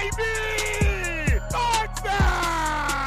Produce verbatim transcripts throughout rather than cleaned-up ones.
baby! Touchdown!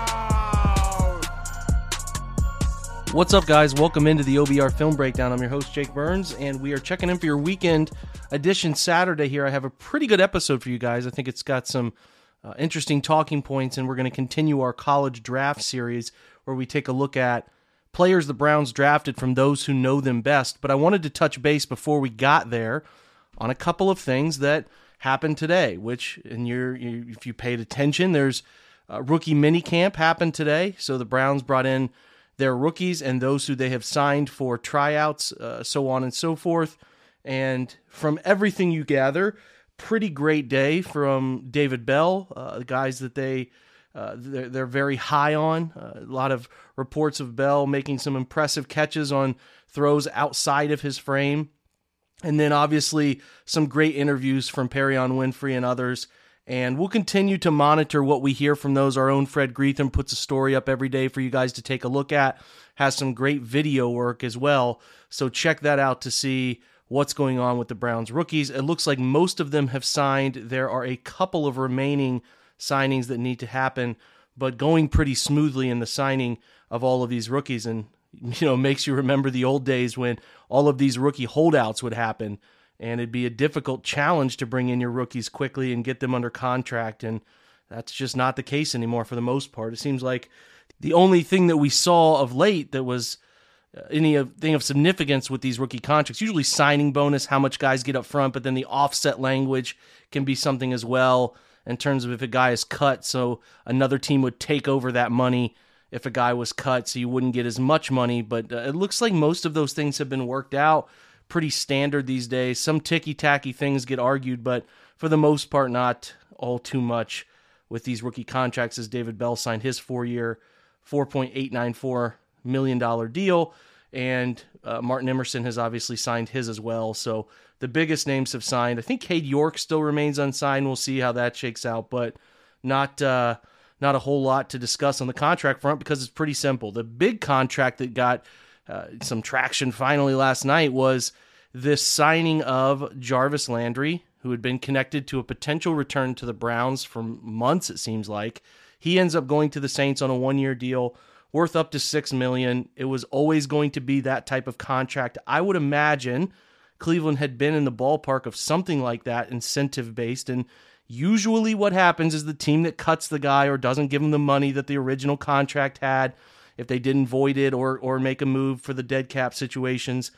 What's up, guys? Welcome into the O B R Film Breakdown. I'm your host, Jake Burns, and we are checking in for your weekend edition Saturday here. I have a pretty good episode for you guys. I think it's got some uh, interesting talking points, and we're going to continue our college draft series where we take a look at players the Browns drafted from those who know them best. But I wanted to touch base before we got there on a couple of things that happened today, which, and you're, you, if you paid attention, there's a rookie minicamp happened today. So the Browns brought in their rookies and those who they have signed for tryouts, uh, so on and so forth. And from everything you gather, pretty great day from David Bell, uh, the guys that they, uh, they're, they're very high on. Uh, a lot of reports of Bell making some impressive catches on throws outside of his frame. And then obviously some great interviews from Perion Winfrey and others. And we'll continue to monitor what we hear from those. Our own Fred Greetham puts a story up every day for you guys to take a look at. Has some great video work as well. So check that out to see what's going on with the Browns rookies. It looks like most of them have signed. There are a couple of remaining signings that need to happen, but going pretty smoothly in the signing of all of these rookies. And, you know, makes you remember the old days when all of these rookie holdouts would happen. And it'd be a difficult challenge to bring in your rookies quickly and get them under contract. And that's just not the case anymore for the most part. It seems like the only thing that we saw of late that was anything of significance with these rookie contracts, usually signing bonus, how much guys get up front, but then the offset language can be something as well in terms of if a guy is cut. So another team would take over that money if a guy was cut, so you wouldn't get as much money. But uh, it looks like most of those things have been worked out. Pretty standard these days. Some ticky-tacky things get argued, but for the most part, not all too much with these rookie contracts, as David Bell signed his four-year, four point eight nine four million dollars deal, and uh, Martin Emerson has obviously signed his as well. So the biggest names have signed. I think Cade York still remains unsigned. We'll see how that shakes out, but not uh, not a whole lot to discuss on the contract front because it's pretty simple. The big contract that got Uh, some traction finally last night was this signing of Jarvis Landry, who had been connected to a potential return to the Browns for months, it seems like. He ends up going to the Saints on a one-year deal worth up to six million dollars. It was always going to be that type of contract. I would imagine Cleveland had been in the ballpark of something like that, incentive-based, and usually what happens is the team that cuts the guy or doesn't give him the money that the original contract had, if they didn't void it or or make a move for the dead cap situations,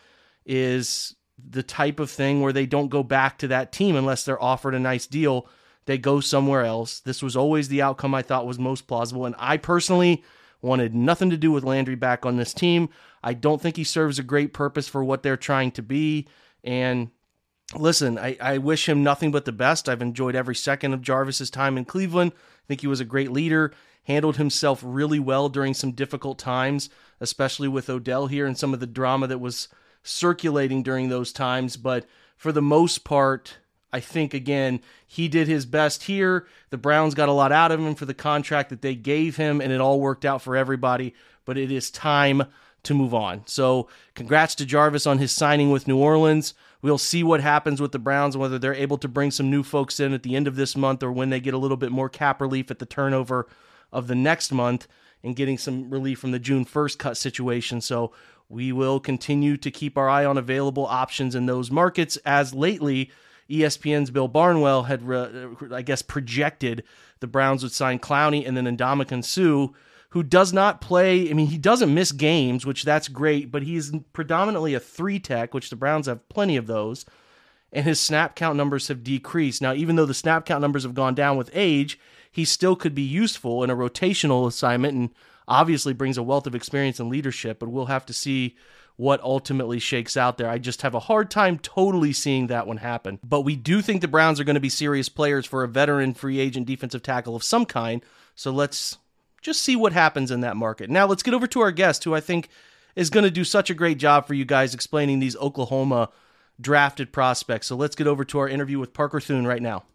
is the type of thing where they don't go back to that team unless they're offered a nice deal. They go somewhere else. This was always the outcome I thought was most plausible, and I personally wanted nothing to do with Landry back on this team. I don't think he serves a great purpose for what they're trying to be, and listen, I, I wish him nothing but the best. I've enjoyed every second of Jarvis's time in Cleveland. I think he was a great leader, handled himself really well during some difficult times, especially with Odell here and some of the drama that was circulating during those times. But for the most part, I think, again, he did his best here. The Browns got a lot out of him for the contract that they gave him, and it all worked out for everybody. But it is time to move on. So congrats to Jarvis on his signing with New Orleans. We'll see what happens with the Browns, whether they're able to bring some new folks in at the end of this month or when they get a little bit more cap relief at the turnover of the next month and getting some relief from the June first cut situation. So we will continue to keep our eye on available options in those markets, as lately E S P N's Bill Barnwell had, I guess, projected the Browns would sign Clowney and then Ndamukong Suh, who does not play. I mean, he doesn't miss games, which that's great, but he's predominantly a three tech, which the Browns have plenty of those, and his snap count numbers have decreased. Now, even though the snap count numbers have gone down with age, he still could be useful in a rotational assignment and obviously brings a wealth of experience and leadership, but we'll have to see what ultimately shakes out there. I just have a hard time totally seeing that one happen. But we do think the Browns are going to be serious players for a veteran free agent defensive tackle of some kind, so let's just see what happens in that market. Now let's get over to our guest, who I think is going to do such a great job for you guys explaining these Oklahoma drafted prospects. So let's get over to our interview with Parker Thune right now.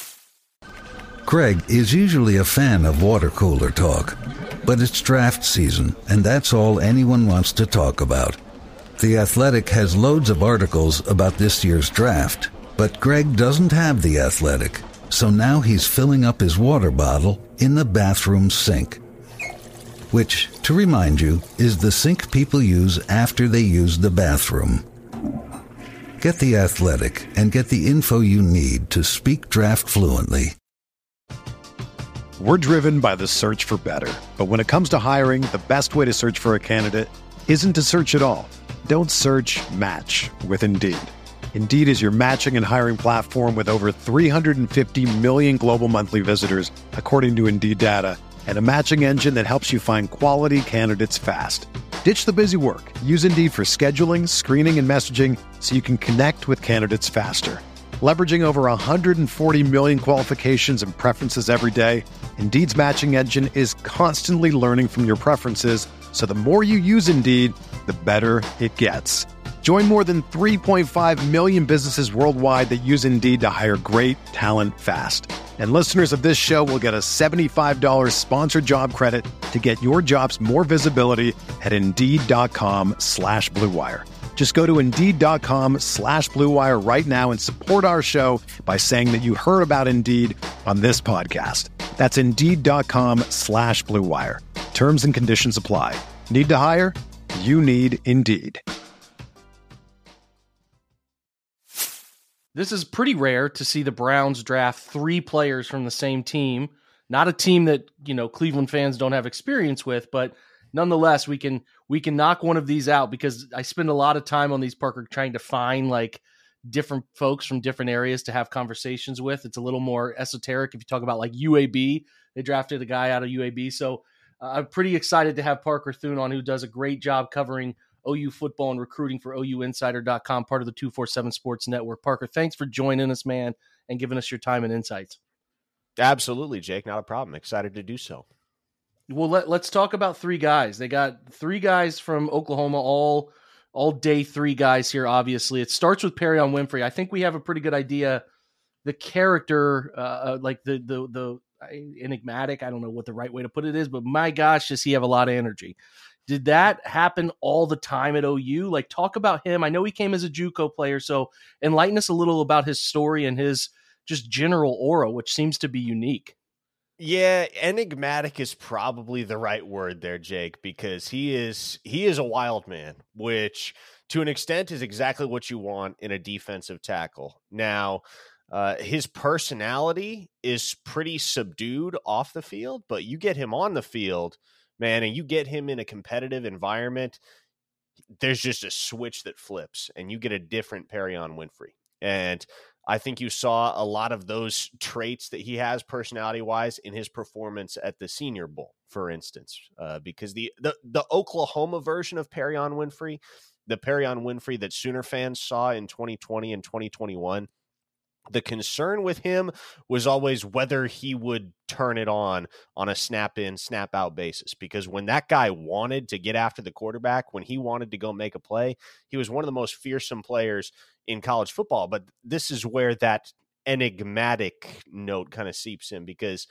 Craig is usually a fan of water cooler talk, but it's draft season, and that's all anyone wants to talk about. The Athletic has loads of articles about this year's draft, but Greg doesn't have The Athletic, So now he's filling up his water bottle in the bathroom sink. Which, to remind you, is the sink people use after they use the bathroom. Get The Athletic and get the info you need to speak draft fluently. We're driven by the search for better. But when it comes to hiring, the best way to search for a candidate isn't to search at all. Don't search, match with Indeed. Indeed is your matching and hiring platform with over three hundred fifty million global monthly visitors, according to Indeed data, and a matching engine that helps you find quality candidates fast. Ditch the busy work. Use Indeed for scheduling, screening, and messaging so you can connect with candidates faster. Leveraging over one hundred forty million qualifications and preferences every day, Indeed's matching engine is constantly learning from your preferences, so the more you use Indeed, the better it gets. Join more than three point five million businesses worldwide that use Indeed to hire great talent fast. And listeners of this show will get a seventy-five dollars sponsored job credit to get your jobs more visibility at Indeed.com slash Blue Wire. Just go to Indeed.com slash Blue Wire right now and support our show by saying that you heard about Indeed on this podcast. That's Indeed.com slash Blue Wire. Terms and conditions apply. Need to hire? You need Indeed. This is pretty rare to see the Browns draft three players from the same team. Not a team that, you know, Cleveland fans don't have experience with, but nonetheless, we can we can knock one of these out because I spend a lot of time on these, Parker, trying to find like different folks from different areas to have conversations with. It's a little more esoteric if you talk about like U A B. They drafted a guy out of U A B. So uh, I'm pretty excited to have Parker Thune on, who does a great job covering O U football and recruiting for O U Insider dot com, part of the two forty-seven Sports Network. Parker, thanks for joining us, man, and giving us your time and insights. Absolutely, Jake. Not a problem. Excited to do so. Well, let, let's talk about three guys. They got three guys from Oklahoma, all all day three guys here, obviously. It starts with Perrion Winfrey. I think we have a pretty good idea. The character, uh, like the, the, the enigmatic, I don't know what the right way to put it is, but my gosh, does he have a lot of energy. Did that happen all the time at O U? Like, talk about him. I know he came as a JUCO player, so enlighten us a little about his story and his just general aura, which seems to be unique. Yeah, enigmatic is probably the right word there, Jake, because he is he is a wild man, which to an extent is exactly what you want in a defensive tackle. Now, uh, his personality is pretty subdued off the field, but you get him on the field, man, and you get him in a competitive environment, there's just a switch that flips, and you get a different Perrion Winfrey. And I think you saw a lot of those traits that he has personality-wise in his performance at the Senior Bowl, for instance, uh, because the, the the Oklahoma version of Perrion Winfrey, the Perrion Winfrey that Sooner fans saw in twenty twenty and twenty twenty-one, the concern with him was always whether he would turn it on on a snap-in, snap-out basis. Because when that guy wanted to get after the quarterback, when he wanted to go make a play, he was one of the most fearsome players in college football. But this is where that enigmatic note kind of seeps in, because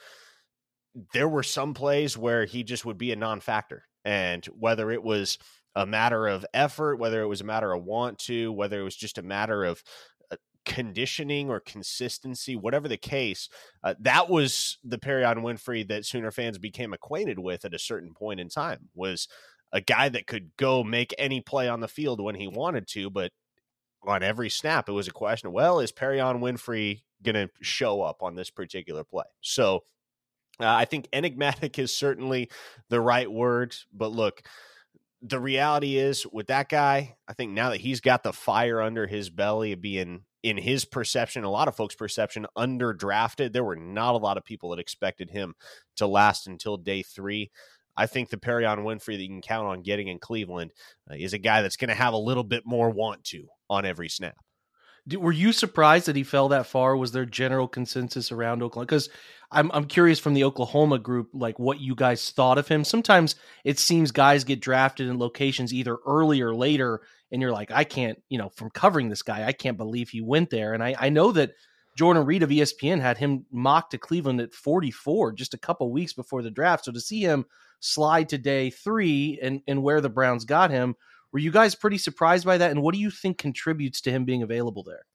there were some plays where he just would be a non-factor. And whether it was a matter of effort, whether it was a matter of want to, whether it was just a matter of conditioning or consistency, whatever the case, uh, that was the Perrion Winfrey that Sooner fans became acquainted with at a certain point in time, was a guy that could go make any play on the field when he wanted to, but on every snap, it was a question of, well, is Perrion Winfrey going to show up on this particular play? So uh, I think enigmatic is certainly the right word, but look, the reality is with that guy, I think now that he's got the fire under his belly of being, in his perception, a lot of folks' perception, underdrafted. There were not a lot of people that expected him to last until day three. I think the Perrion Winfrey that you can count on getting in Cleveland uh, is a guy that's going to have a little bit more want to on every snap. Were you surprised that he fell that far? Was there general consensus around Oklahoma? Because I'm I'm curious from the Oklahoma group, like what you guys thought of him. Sometimes it seems guys get drafted in locations either early or later, and you're like, I can't, you know, from covering this guy, I can't believe he went there. And I, I know that Jordan Reed of E S P N had him mocked to Cleveland at forty-four just a couple weeks before the draft. So to see him slide to day three and, and where the Browns got him, were you guys pretty surprised by that? And what do you think contributes to him being available there?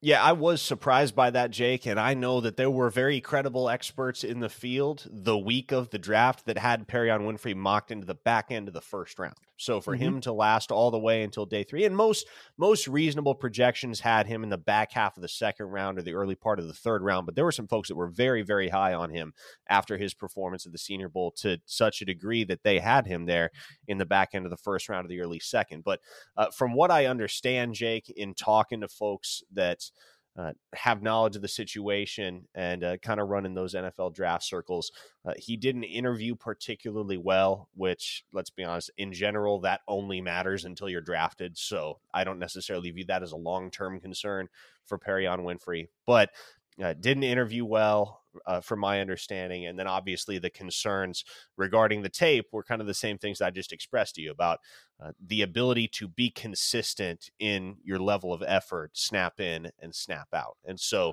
Yeah, I was surprised by that, Jake, and I know that there were very credible experts in the field the week of the draft that had Perrion Winfrey mocked into the back end of the first round. So for mm-hmm. him to last all the way until day three, and most most reasonable projections had him in the back half of the second round or the early part of the third round, but there were some folks that were very, very high on him after his performance at the Senior Bowl to such a degree that they had him there in the back end of the first round or the early second. But uh, from what I understand, Jake, in talking to folks that Uh, have knowledge of the situation and uh, kind of run in those N F L draft circles. Uh, he didn't interview particularly well, which, let's be honest, in general, that only matters until you're drafted. So I don't necessarily view that as a long-term concern for Perrion Winfrey, but uh, didn't interview well, uh, from my understanding. And then obviously the concerns regarding the tape were kind of the same things that I just expressed to you about uh, the ability to be consistent in your level of effort, snap in and snap out. And so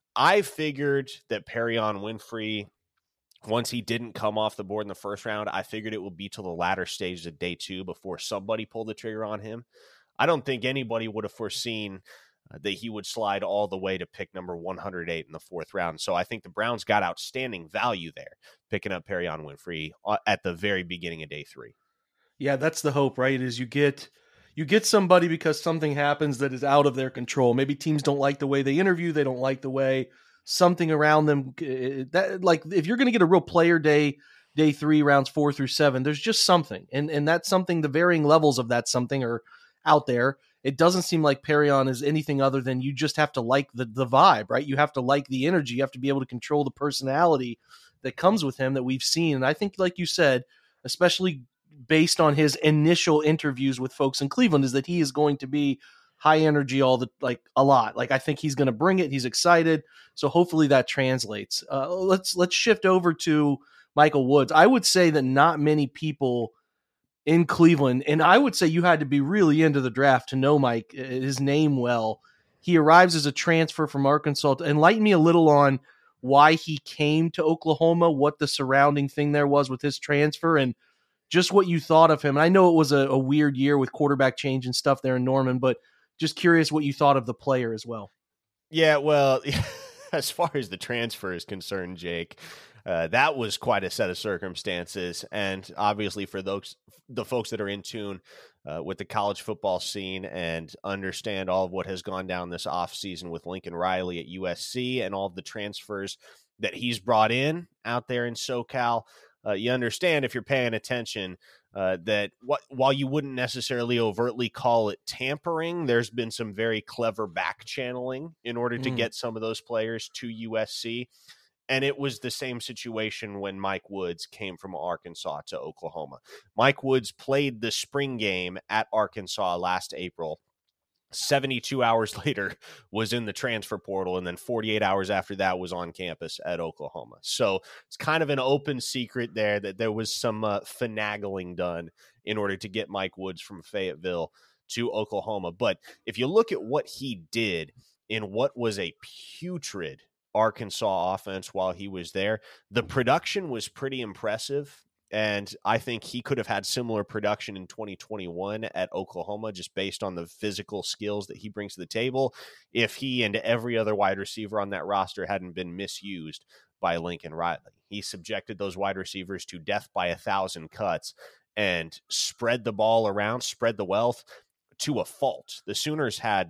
I figured that Perrion Winfrey, once he didn't come off the board in the first round, I figured it would be till the latter stages of day two before somebody pulled the trigger on him. I don't think anybody would have foreseen Uh, that he would slide all the way to pick number one hundred eight in the fourth round. So I think the Browns got outstanding value there, picking up Perrion Winfrey at the very beginning of day three. Yeah, that's the hope, right? Is you get you get somebody because something happens that is out of their control. Maybe teams don't like the way they interview, they don't like the way something around them. That, like if you're going to get a real player day, day three, rounds four through seven, there's just something, and and that's something. The varying levels of that something are out there. It doesn't seem like Perrion is anything other than you just have to like the, the vibe, right? You have to like the energy. You have to be able to control the personality that comes with him that we've seen. And I think, like you said, especially based on his initial interviews with folks in Cleveland, is that he is going to be high energy all the, like a lot. Like I think he's going to bring it. He's excited. So hopefully that translates. Uh, let's, let's shift over to Michael Woods. I would say that not many people in Cleveland, and I would say you had to be really into the draft to know Mike, his name well. He arrives as a transfer from Arkansas. Enlighten me a little on why he came to Oklahoma, what the surrounding thing there was with his transfer, and just what you thought of him. And I know it was a, a weird year with quarterback change and stuff there in Norman, but just curious what you thought of the player as well. Yeah, well, as far as the transfer is concerned, Jake, Uh, that was quite a set of circumstances. And obviously for those, the folks that are in tune uh, with the college football scene and understand all of what has gone down this offseason with Lincoln Riley at U S C and all of the transfers that he's brought in out there in SoCal, uh, you understand if you're paying attention uh, that what, while you wouldn't necessarily overtly call it tampering, there's been some very clever back channeling in order to mm. get some of those players to U S C. And it was the same situation when Mike Woods came from Arkansas to Oklahoma. Mike Woods played the spring game at Arkansas last April. seventy-two hours later was in the transfer portal, and then forty-eight hours after that was on campus at Oklahoma. So it's kind of an open secret there that there was some uh, finagling done in order to get Mike Woods from Fayetteville to Oklahoma. But if you look at what he did in what was a putrid Arkansas offense while he was there, the production was pretty impressive. And I think he could have had similar production in twenty twenty-one at Oklahoma, just based on the physical skills that he brings to the table, if he and every other wide receiver on that roster hadn't been misused by Lincoln Riley. He subjected those wide receivers to death by a thousand cuts and spread the ball around, spread the wealth to a fault. The Sooners had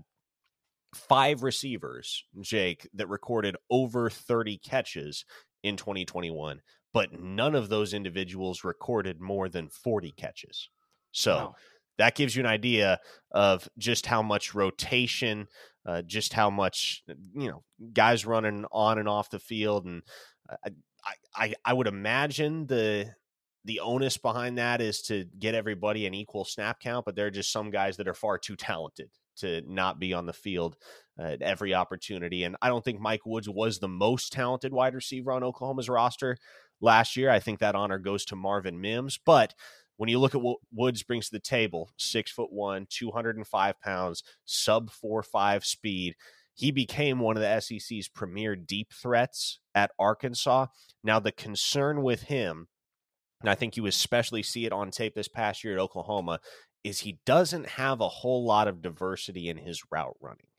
five receivers, Jake, that recorded over thirty catches in twenty twenty-one, but none of those individuals recorded more than forty catches. So wow. That gives you an idea of just how much rotation, uh, just how much, you know, guys running on and off the field. And I, I, I would imagine the the onus behind that is to get everybody an equal snap count, but there are just some guys that are far too talented to not be on the field uh, at every opportunity. And I don't think Mike Woods was the most talented wide receiver on Oklahoma's roster last year. I think that honor goes to Marvin Mims. But when you look at what Woods brings to the table, six foot one, two hundred five pounds, sub four five speed, he became one of the S E C's premier deep threats at Arkansas. Now, the concern with him, and I think you especially see it on tape this past year at Oklahoma, is he doesn't have a whole lot of diversity in his route running.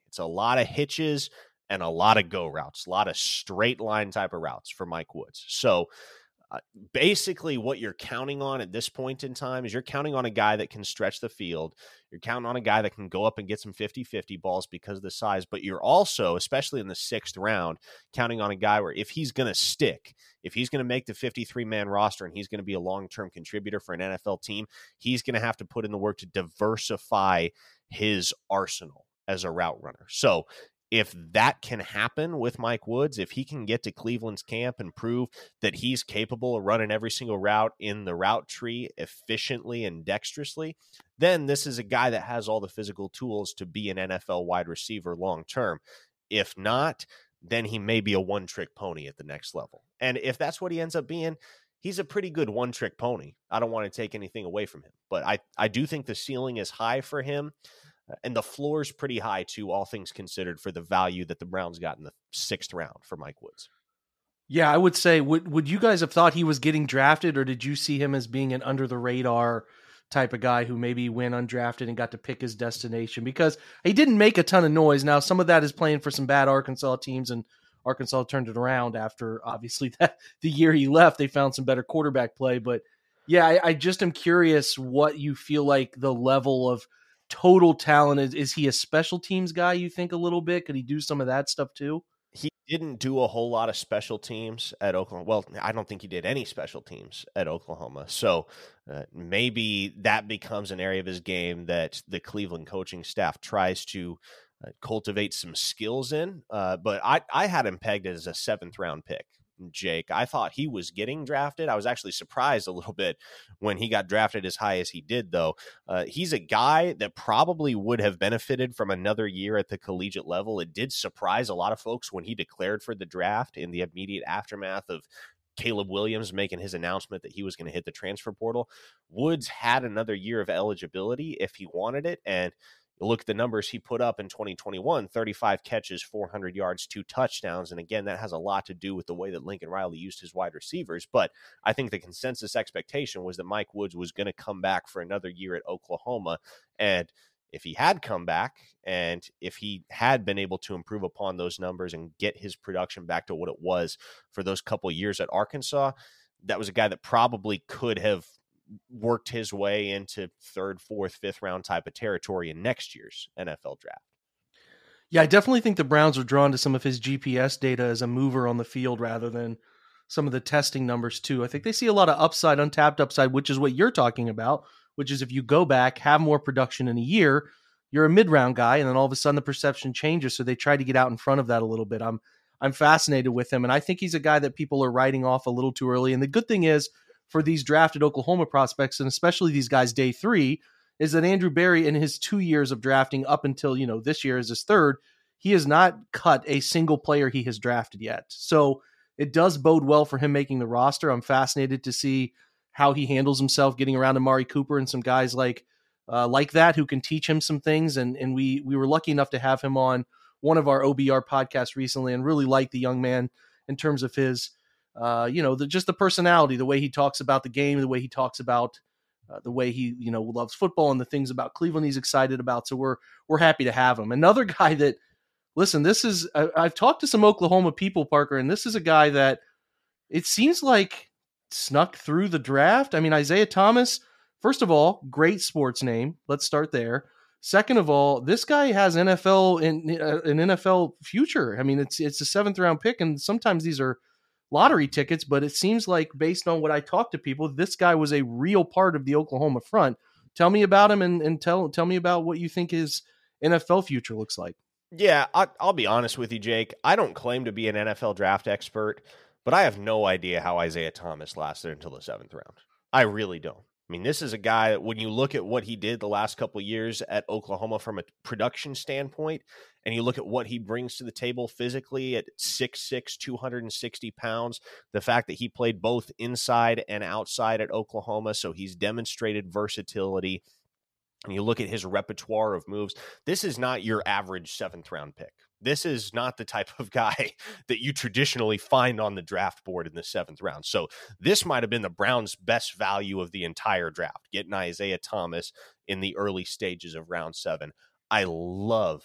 It's a lot of hitches and a lot of go routes, a lot of straight line type of routes for Mike Woods. So uh, basically what you're counting on at this point in time is you're counting on a guy that can stretch the field. You're counting on a guy that can go up and get some fifty-fifty balls because of the size, but you're also, especially in the sixth round, counting on a guy where if he's going to stick, if he's going to make the fifty-three man roster and he's going to be a long-term contributor for an N F L team, he's going to have to put in the work to diversify his arsenal as a route runner. So if that can happen with Mike Woods, if he can get to Cleveland's camp and prove that he's capable of running every single route in the route tree efficiently and dexterously, then this is a guy that has all the physical tools to be an N F L wide receiver long term. If not, then he may be a one-trick pony at the next level. And if that's what he ends up being, he's a pretty good one-trick pony. I don't want to take anything away from him, but I, I do think the ceiling is high for him. And the floor is pretty high, too, all things considered, for the value that the Browns got in the sixth round for Mike Woods. Yeah, I would say, would would you guys have thought he was getting drafted, or did you see him as being an under-the-radar type of guy who maybe went undrafted and got to pick his destination? Because he didn't make a ton of noise. Now, some of that is playing for some bad Arkansas teams, and Arkansas turned it around after, obviously, that the year he left, they found some better quarterback play. But, yeah, I, I just am curious what you feel like the level of total talent is. Is he a special teams guy, you think, a little bit? Could he do some of that stuff too? He didn't do a whole lot of special teams at Oklahoma. Well, I don't think he did any special teams at Oklahoma. So uh, maybe that becomes an area of his game that the Cleveland coaching staff tries to uh, cultivate some skills in. Uh, but I, I had him pegged as a seventh round pick. Jake, I thought he was getting drafted. I was actually surprised a little bit when he got drafted as high as he did, though. Uh, he's a guy that probably would have benefited from another year at the collegiate level. It did surprise a lot of folks when he declared for the draft in the immediate aftermath of Caleb Williams making his announcement that he was going to hit the transfer portal. Woods had another year of eligibility if he wanted it, and look at the numbers he put up in twenty twenty-one, thirty-five catches, four hundred yards, two touchdowns. And again, that has a lot to do with the way that Lincoln Riley used his wide receivers. But I think the consensus expectation was that Mike Woods was going to come back for another year at Oklahoma. And if he had come back and if he had been able to improve upon those numbers and get his production back to what it was for those couple of years at Arkansas, that was a guy that probably could have worked his way into third, fourth, fifth round type of territory in next year's N F L draft. Yeah, I definitely think the Browns are drawn to some of his G P S data as a mover on the field rather than some of the testing numbers too. I think they see a lot of upside, untapped upside, which is what you're talking about, which is if you go back, have more production in a year, you're a mid-round guy, and then all of a sudden the perception changes. So they try to get out in front of that a little bit. I'm I'm fascinated with him, and I think he's a guy that people are writing off a little too early. And the good thing is, for these drafted Oklahoma prospects, and especially these guys day three, is that Andrew Berry in his two years of drafting up until, you know, this year is his third, he has not cut a single player he has drafted yet. So it does bode well for him making the roster. I'm fascinated to see how he handles himself getting around Amari Cooper and some guys like uh, like that who can teach him some things. And and we we were lucky enough to have him on one of our O B R podcasts recently and really like the young man in terms of his Uh, you know, the, just the personality, the way he talks about the game, the way he talks about uh, the way he, you know, loves football and the things about Cleveland he's excited about. So we're we're happy to have him. Another guy that, listen, this is, I, I've talked to some Oklahoma people, Parker, and this is a guy that it seems like snuck through the draft. I mean, Isaiah Thomas, first of all, great sports name. Let's start there. Second of all, this guy has N F L in uh, an N F L future. I mean, it's it's a seventh round pick, and sometimes these are lottery tickets, but it seems like based on what I talked to people, this guy was a real part of the Oklahoma front. Tell me about him and, and tell tell me about what you think his N F L future looks like. Yeah, I, I'll be honest with you, Jake. I don't claim to be an N F L draft expert, but I have no idea how Isaiah Thomas lasted until the seventh round. I really don't. I mean, this is a guy that when you look at what he did the last couple of years at Oklahoma from a production standpoint, and you look at what he brings to the table physically at six six, two hundred sixty pounds, the fact that he played both inside and outside at Oklahoma, so he's demonstrated versatility, and you look at his repertoire of moves, this is not your average seventh round pick. This is not the type of guy that you traditionally find on the draft board in the seventh round. So this might have been the Browns' best value of the entire draft, getting Isaiah Thomas in the early stages of round seven. I love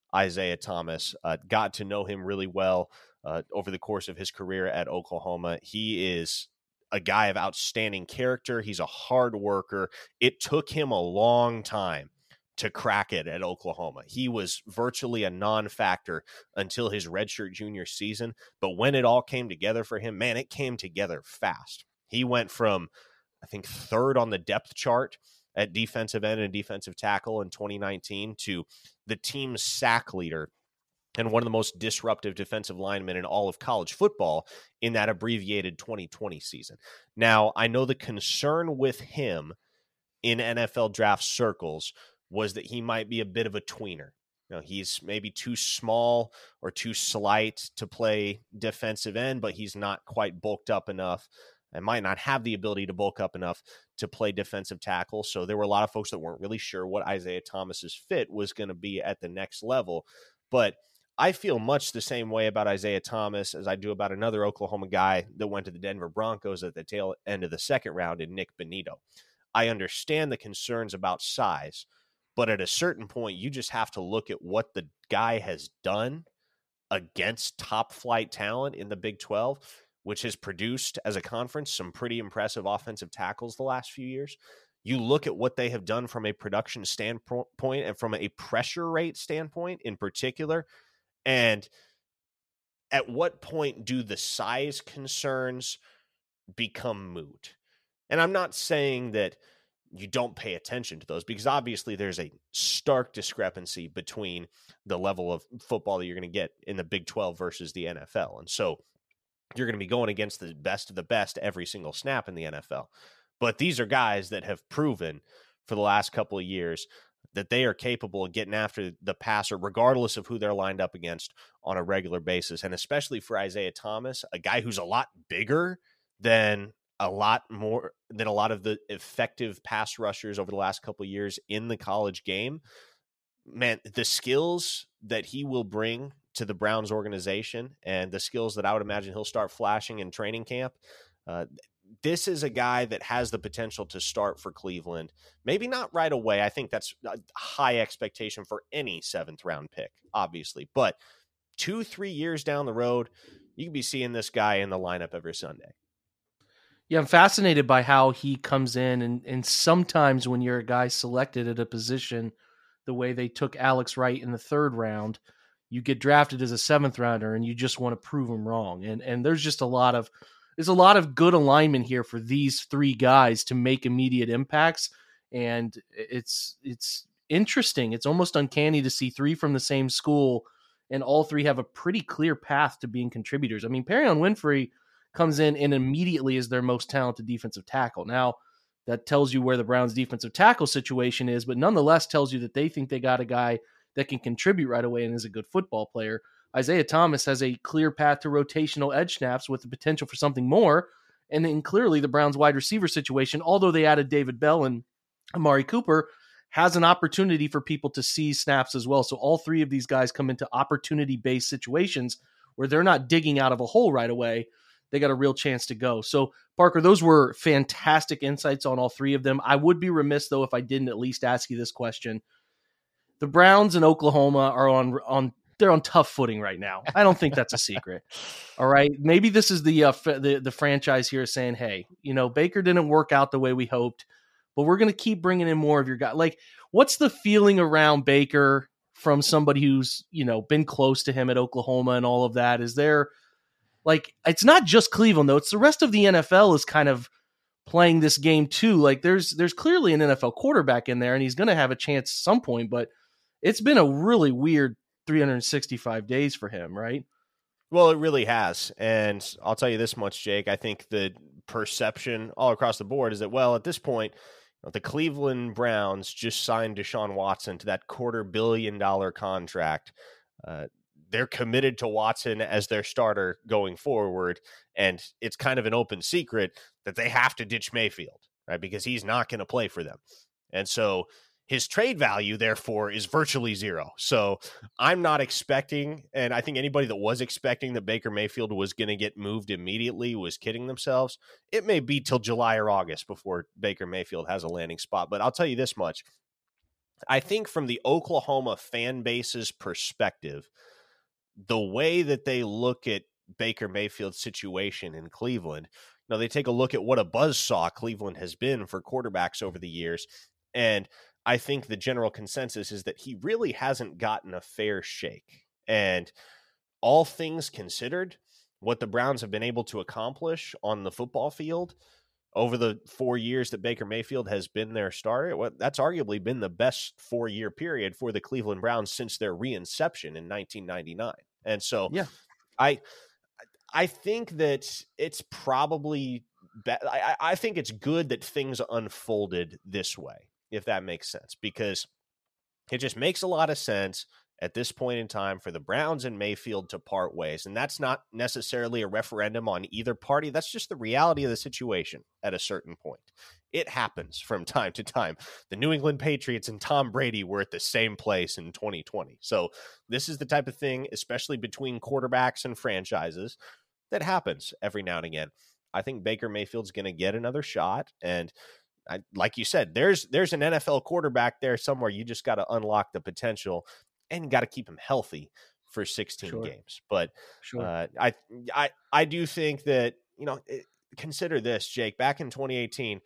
Isaiah Thomas. Uh, got to know him really well uh, over the course of his career at Oklahoma. He is a guy of outstanding character. He's a hard worker. It took him a long time to crack it at Oklahoma. He was virtually a non-factor until his redshirt junior season. But when it all came together for him, man, it came together fast. He went from, I think, third on the depth chart at defensive end and defensive tackle in twenty nineteen to the team's sack leader and one of the most disruptive defensive linemen in all of college football in that abbreviated twenty twenty season. Now, I know the concern with him in N F L draft circles was that he might be a bit of a tweener. You know, he's maybe too small or too slight to play defensive end, but he's not quite bulked up enough and might not have the ability to bulk up enough to play defensive tackle. So there were a lot of folks that weren't really sure what Isaiah Thomas's fit was going to be at the next level. But I feel much the same way about Isaiah Thomas as I do about another Oklahoma guy that went to the Denver Broncos at the tail end of the second round in Nick Benito. I understand the concerns about size, but at a certain point, you just have to look at what the guy has done against top flight talent in the Big twelve, which has produced as a conference some pretty impressive offensive tackles the last few years. You look at what they have done from a production standpoint and from a pressure rate standpoint in particular. And at what point do the size concerns become moot? And I'm not saying that you don't pay attention to those, because obviously there's a stark discrepancy between the level of football that you're going to get in the Big twelve versus the N F L. And so you're going to be going against the best of the best every single snap in the N F L. But these are guys that have proven for the last couple of years that they are capable of getting after the passer, regardless of who they're lined up against on a regular basis. And especially for Isaiah Thomas, a guy who's a lot bigger than a lot more than a lot of the effective pass rushers over the last couple of years in the college game. Man, the skills that he will bring to the Browns organization and the skills that I would imagine he'll start flashing in training camp. Uh, this is a guy that has the potential to start for Cleveland. Maybe not right away. I think that's a high expectation for any seventh round pick, obviously, but two, three years down the road, you can be seeing this guy in the lineup every Sunday. Yeah, I'm fascinated by how he comes in, and, and sometimes when you're a guy selected at a position, the way they took Alex Wright in the third round, you get drafted as a seventh rounder and you just want to prove him wrong. And and there's just a lot of there's a lot of good alignment here for these three guys to make immediate impacts. And it's it's interesting. It's almost uncanny to see three from the same school and all three have a pretty clear path to being contributors. I mean, Perion Winfrey comes in and immediately is their most talented defensive tackle. Now, that tells you where the Browns' defensive tackle situation is, but nonetheless tells you that they think they got a guy that can contribute right away and is a good football player. Isaiah Thomas has a clear path to rotational edge snaps with the potential for something more. And then clearly the Browns' wide receiver situation, although they added David Bell and Amari Cooper, has an opportunity for people to see snaps as well. So all three of these guys come into opportunity-based situations where they're not digging out of a hole right away. They got a real chance to go. So, Parker, those were fantastic insights on all three of them. I would be remiss, though, if I didn't at least ask you this question. The Browns in Oklahoma are on on they're on tough footing right now. I don't think that's a secret. All right, maybe this is the uh, f- the the franchise here saying, "Hey, you know, Baker didn't work out the way we hoped, but we're going to keep bringing in more of your guys." Like, what's the feeling around Baker from somebody who's, you know, been close to him at Oklahoma and all of that? Is there Like, it's not just Cleveland, though. It's the rest of the N F L is kind of playing this game, too. Like, there's there's clearly an N F L quarterback in there, and he's going to have a chance at some point. But it's been a really weird three hundred sixty-five days for him, right? Well, it really has. And I'll tell you this much, Jake. I think the perception all across the board is that, well, at this point, you know, the Cleveland Browns just signed Deshaun Watson to that quarter billion dollar contract. Uh They're committed to Watson as their starter going forward, and it's kind of an open secret that they have to ditch Mayfield, right? Because he's not going to play for them. And so his trade value, therefore, is virtually zero. So I'm not expecting, and I think anybody that was expecting that Baker Mayfield was going to get moved immediately was kidding themselves. It may be till July or August before Baker Mayfield has a landing spot. But I'll tell you this much. I think from the Oklahoma fan base's perspective, the way that they look at Baker Mayfield's situation in Cleveland, you know, they take a look at what a buzzsaw Cleveland has been for quarterbacks over the years. And I think the general consensus is that he really hasn't gotten a fair shake. And all things considered, what the Browns have been able to accomplish on the football field over the four years that Baker Mayfield has been their starter, well, that's arguably been the best four-year period for the Cleveland Browns since their reinception in nineteen ninety-nine. And so yeah. I I think that it's probably be- I, I think it's good that things unfolded this way, if that makes sense, because it just makes a lot of sense at this point in time for the Browns and Mayfield to part ways. And that's not necessarily a referendum on either party. That's just the reality of the situation at a certain point. It happens from time to time. The New England Patriots and Tom Brady were at the same place in twenty twenty. So this is the type of thing, especially between quarterbacks and franchises, that happens every now and again. I think Baker Mayfield's going to get another shot. And I, like you said, there's there's an N F L quarterback there somewhere. You just got to unlock the potential and got to keep him healthy for sixteen sure. games. But sure. uh, I, I, I do think that, you know, it, consider this, Jake, back in twenty eighteen,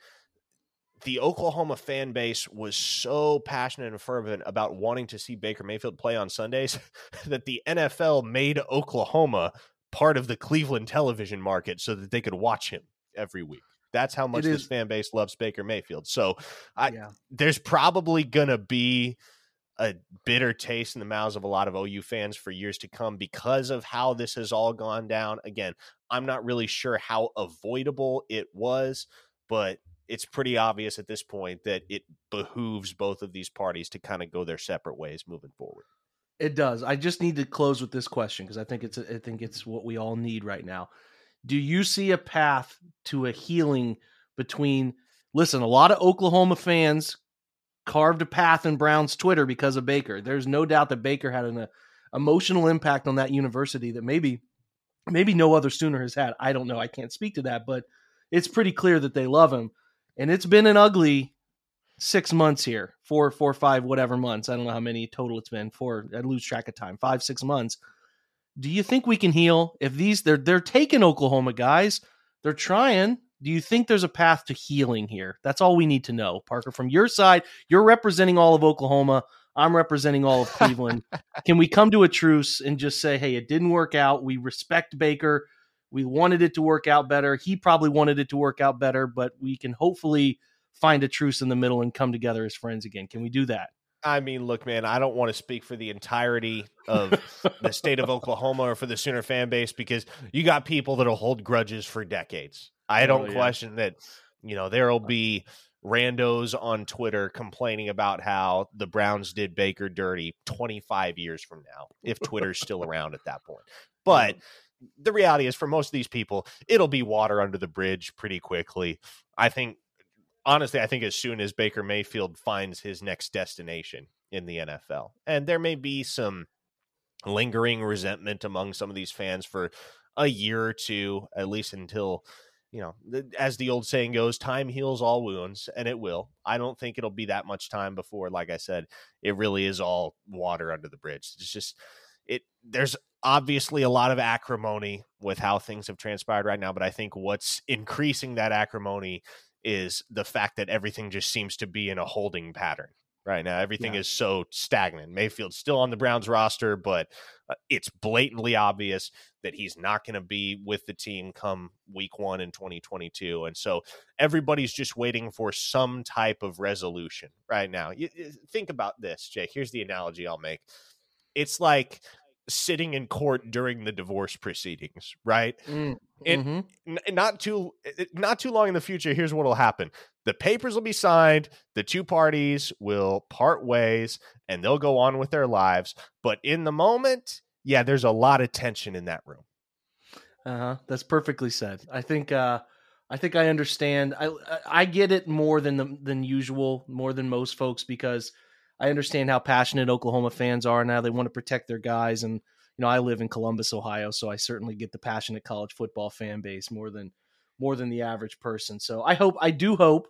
the Oklahoma fan base was so passionate and fervent about wanting to see Baker Mayfield play on Sundays that the N F L made Oklahoma part of the Cleveland television market so that they could watch him every week. That's how much this fan base loves Baker Mayfield. So I, yeah. there's probably going to be a bitter taste in the mouths of a lot of O U fans for years to come because of how this has all gone down. Again, I'm not really sure how avoidable it was, but it's pretty obvious at this point that it behooves both of these parties to kind of go their separate ways moving forward. It does. I just need to close with this question because I think it's I think it's what we all need right now. Do you see a path to a healing between, listen, a lot of Oklahoma fans carved a path in Brown's Twitter because of Baker. There's no doubt that Baker had an uh, emotional impact on that university that maybe maybe no other Sooner has had. I don't know. I can't speak to that, but it's pretty clear that they love him. And it's been an ugly six months here, four, four, five, whatever months. I don't know how many total it's been. Four, I lose track of time. Five, six months. Do you think we can heal if these they're they're taking Oklahoma guys? They're trying. Do you think there's a path to healing here? That's all we need to know. Parker, from your side, you're representing all of Oklahoma. I'm representing all of Cleveland. Can we come to a truce and just say, hey, it didn't work out. We respect Baker. We wanted it to work out better. He probably wanted it to work out better, but we can hopefully find a truce in the middle and come together as friends again. Can we do that? I mean, look, man, I don't want to speak for the entirety of the state of Oklahoma or for the Sooner fan base because you got people that'll hold grudges for decades. I don't oh, yeah. question that, you know, there will be randos on Twitter complaining about how the Browns did Baker dirty twenty-five years from now, if Twitter's still around at that point. But the reality is for most of these people, it'll be water under the bridge pretty quickly. I think, honestly, I think as soon as Baker Mayfield finds his next destination in the N F L, and there may be some lingering resentment among some of these fans for a year or two, at least until, you know, as the old saying goes, time heals all wounds, and it will. I don't think it'll be that much time before, like I said, it really is all water under the bridge. It's just, it, there's obviously a lot of acrimony with how things have transpired right now, but I think what's increasing that acrimony is the fact that everything just seems to be in a holding pattern right now. Everything yeah. is so stagnant. Mayfield's still on the Browns roster, but uh, it's blatantly obvious that he's not going to be with the team come week one in twenty twenty-two. And so everybody's just waiting for some type of resolution right now. You, you think about this, Jake. Here's the analogy I'll make. It's like sitting in court during the divorce proceedings, right? Mm, and mm-hmm. n- not too not too long in the future, here's what will happen. The papers will be signed, the two parties will part ways, and they'll go on with their lives. But in the moment, yeah, there's a lot of tension in that room. Uh-huh. That's perfectly said. I think uh, I think I understand. I I get it more than the, than usual, more than most folks, because I understand how passionate Oklahoma fans are now. They want to protect their guys. And, you know, I live in Columbus, Ohio, so I certainly get the passionate college football fan base more than more than the average person. So I hope, I do hope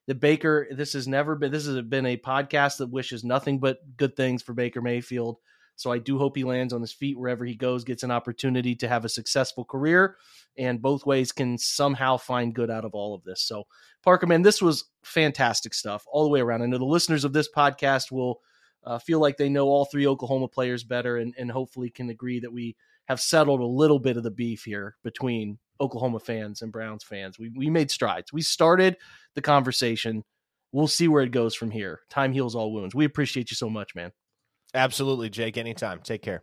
that Baker, this has never been, this has been a podcast that wishes nothing but good things for Baker Mayfield. So I do hope he lands on his feet wherever he goes, gets an opportunity to have a successful career, and both ways can somehow find good out of all of this. So Parker, man, this was fantastic stuff all the way around. I know the listeners of this podcast will uh, feel like they know all three Oklahoma players better, and, and hopefully can agree that we have settled a little bit of the beef here between Oklahoma fans and Browns fans. We we made strides. We started the conversation. We'll see where it goes from here. Time heals all wounds. We appreciate you so much, man. Absolutely, Jake. Anytime. Take care.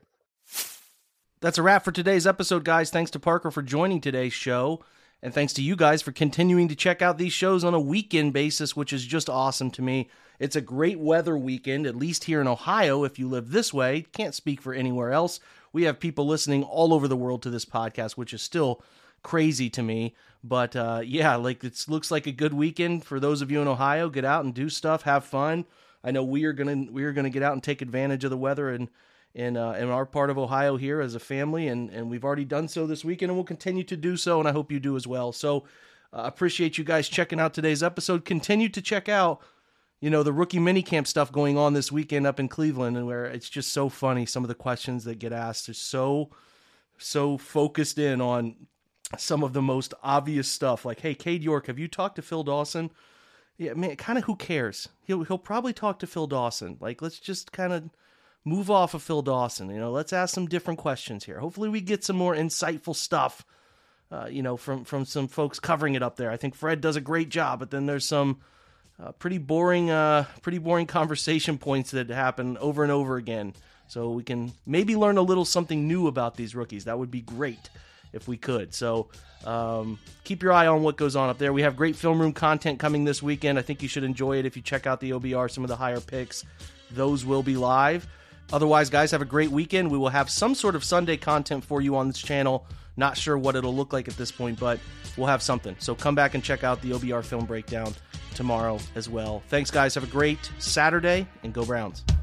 That's a wrap for today's episode, guys. Thanks to Parker for joining today's show. And thanks to you guys for continuing to check out these shows on a weekend basis, which is just awesome to me. It's a great weather weekend, at least here in Ohio, if you live this way. Can't speak for anywhere else. We have people listening all over the world to this podcast, which is still crazy to me. But uh, yeah, like it looks like a good weekend for those of you in Ohio. Get out and do stuff, have fun. I know we are gonna we are gonna get out and take advantage of the weather in in uh, in our part of Ohio here as a family, and and we've already done so this weekend, and we'll continue to do so. And I hope you do as well. So uh, appreciate you guys checking out today's episode. Continue to check out, you know, the rookie minicamp stuff going on this weekend up in Cleveland, and where it's just so funny. Some of the questions that get asked are so so focused in on some of the most obvious stuff, like, hey, Cade York, have you talked to Phil Dawson? Yeah, man, kind of who cares? He'll he'll probably talk to Phil Dawson. Like, let's just kind of move off of Phil Dawson. You know, let's ask some different questions here. Hopefully we get some more insightful stuff, uh, you know, from, from some folks covering it up there. I think Fred does a great job, but then there's some uh, pretty boring, uh, pretty boring conversation points that happen over and over again. So we can maybe learn a little something new about these rookies. That would be great if we could. So um, keep your eye on what goes on up there. We have great film room content coming this weekend. I think you should enjoy it if you check out the O B R, some of the higher picks. Those will be live. Otherwise, guys, have a great weekend. We will have some sort of Sunday content for you on this channel. Not sure what it'll look like at this point, but we'll have something. So come back and check out the O B R film breakdown tomorrow as well. Thanks, guys. Have a great Saturday, and go Browns.